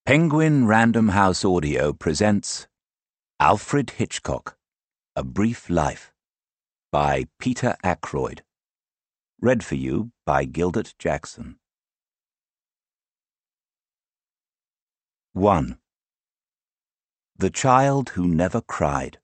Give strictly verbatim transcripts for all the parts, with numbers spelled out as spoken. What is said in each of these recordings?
Penguin Random House Audio presents Alfred Hitchcock, A Brief Life by Peter Ackroyd. Read for you by Gilbert Jackson. one. The Child Who Never Cried.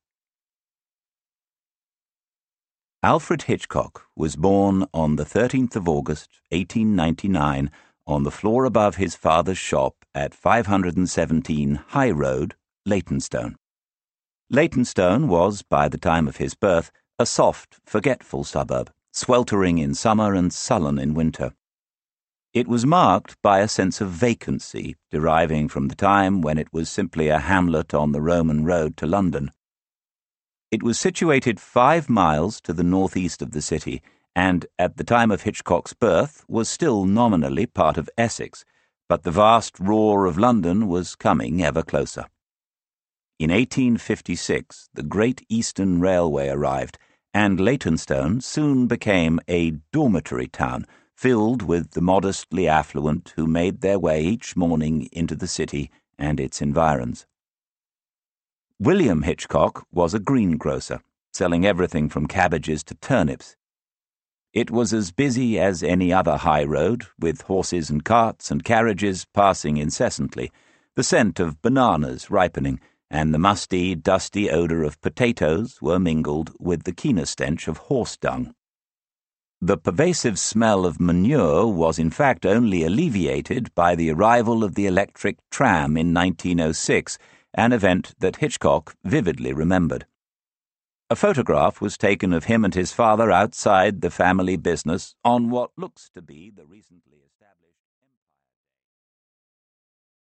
Alfred Hitchcock was born on the thirteenth of August, eighteen ninety-nine, on the floor above his father's shop at five hundred seventeen High Road, Leytonstone. Leytonstone was, by the time of his birth, a soft, forgetful suburb, sweltering in summer and sullen in winter. It was marked by a sense of vacancy deriving from the time when it was simply a hamlet on the Roman road to London. It was situated five miles to the northeast of the city, and at the time of Hitchcock's birth was still nominally part of Essex, but the vast roar of London was coming ever closer. In eighteen fifty-six, the Great Eastern Railway arrived, and Leytonstone soon became a dormitory town filled with the modestly affluent who made their way each morning into the city and its environs. William Hitchcock was a greengrocer, selling everything from cabbages to turnips. It was as busy as any other high road, with horses and carts and carriages passing incessantly, the scent of bananas ripening, and the musty, dusty odour of potatoes were mingled with the keener stench of horse dung. The pervasive smell of manure was in fact only alleviated by the arrival of the electric tram in nineteen oh six, an event that Hitchcock vividly remembered. A photograph was taken of him and his father outside the family business on what looks to be the recently established